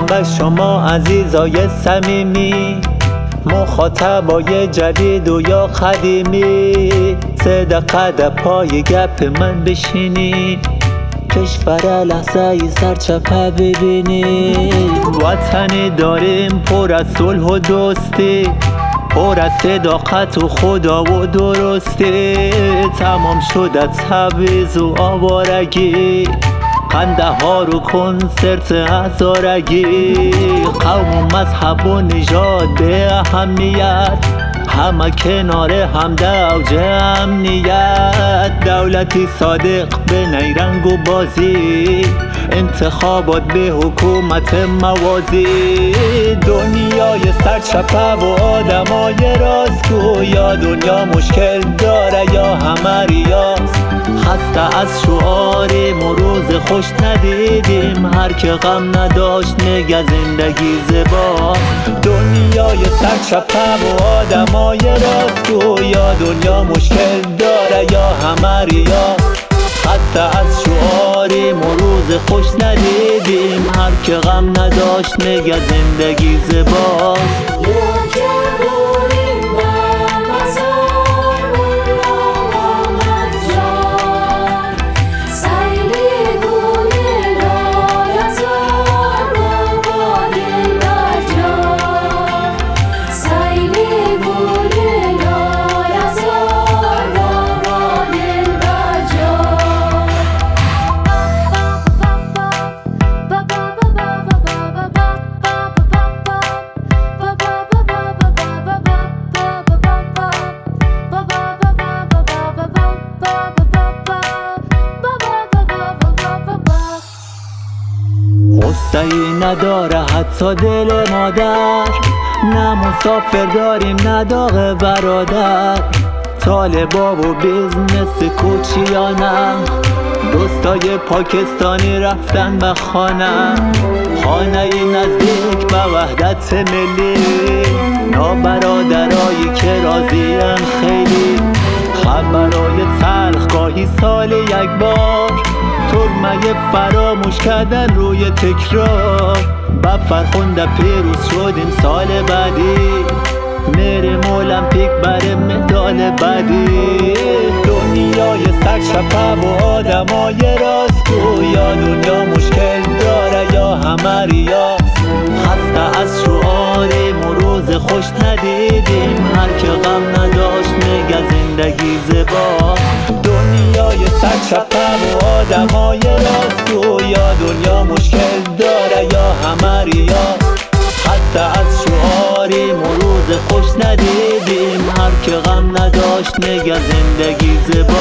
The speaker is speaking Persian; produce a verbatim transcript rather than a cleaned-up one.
سلام به شما عزیزای صمیمی، مخاطبای جدید و یا قدیمی. سه دقیقه در پای گپ من بشینید، کشور لحظه ای سرچپه ببینید. وطنی داریم پر از صلح و دوستی، پر از صداقت و خدا و درستی. تمام شده تبعیض و آوارگی، خنده ها رو کنسرت هزارگی. قوم و مذهب و نژاد به اهمیت، همه کنار هم در اوج امنیت. دولتی صادق به نیرنگ و بازی، انتخابات به حکومت موازی. دنیای سرچپه و آدمای راستگویا، دنیا مشکل داره یا همه ریاست. خسته از شعاریم و روز خوش ندیدیم، هر که غم نداشت میگه زندگی زیباست. دنیای سرچپه و آدمای راستگویا، دنیا مشکل داره یا همه ریاست. خسته از شعاریم و روز خوش ندیدیم، هر که غم نداشت میگه زندگی زیباست. غصه ای نداره حتی دل مادر، نه مسافر داریم نه داغ برادر. طالبا و بیزنس کوچیانم، دوستای پاکستانی رفتن به خانه. خانه ای نزدیک به وحدت ملی، نابرادرایی که راضیم خیلی. خبرای تلخ گاهی سال یک بار، ترمه فراموش کردن روی تکرار. با فرخنده پیروز شدیم سال بعدی، میریم المپیک برای مدال بعدی. دنیای سرچپه و آدمای راستگویا، دنیا مشکل داره یا همه ریاست. خسته از شعاریم و روز خوش ندیدیم، هر که غم نداشت میگه زندگی زیباست. دنیای سرچپه و آدمای راستگویا، دنیا مشکل داره یا همه ریاست. خسته از شعاریم و روز خوش ندیدیم، هر که غم نداشت میگه زندگی زیباست.